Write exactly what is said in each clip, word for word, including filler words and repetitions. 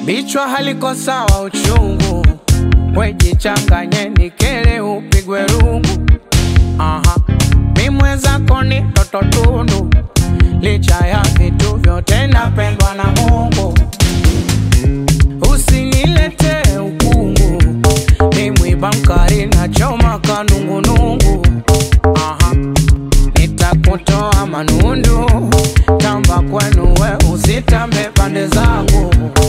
Bichwa haliko sawa uchungu, wejichanganye nikele upigwe rungu. Aha, mimwezako ni toto tundu, licha ya vitu vyote napendwa na Mungu. Usinilete ukungu, ni mwiba mkari na choma kanungunungu. Aha, nitakutoa manundu, tamba kwenu we usitambe pande zangu.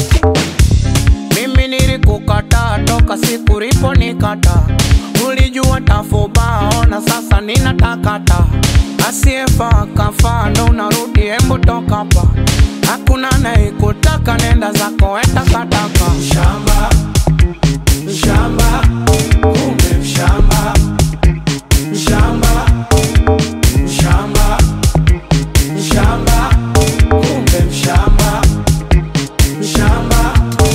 Mimi nilikukata toka siku ripo nikata, ulijua tafuba ona sasa ninatakata. Asiefa kafa ndo unarudi embu toka pa, hakuna naikutaka nenda zako etakataka. Mshamba, mshamba, kumbe mshamba. Mshamba, mshamba, mshamba, kumbe mshamba. Mshamba.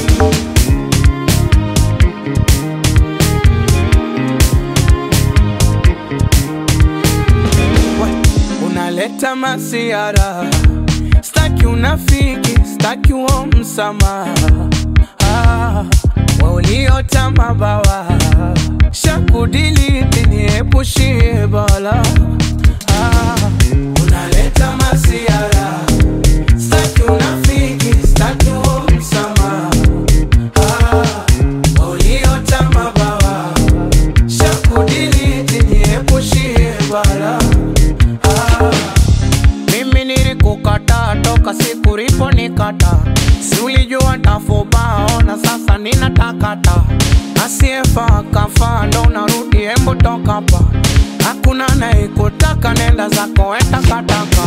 Unaleta masiara, staki unafiki, staki uo msamaha. Ah, wauliota mabawa, shakudiliti niepushie bala. Ah, unaleta masiara, staki unafiki, staki uo msamaha. Ah, wauliota mabawa, shakudiliti niepushie bala. Mimi nilikukata toka siku ripo nikata, si ulijua tafuba ona sasa ninatakata. Asiefa kafa ndo unarudi embu toka pa, hakuna naikutaka nenda zako etakataka.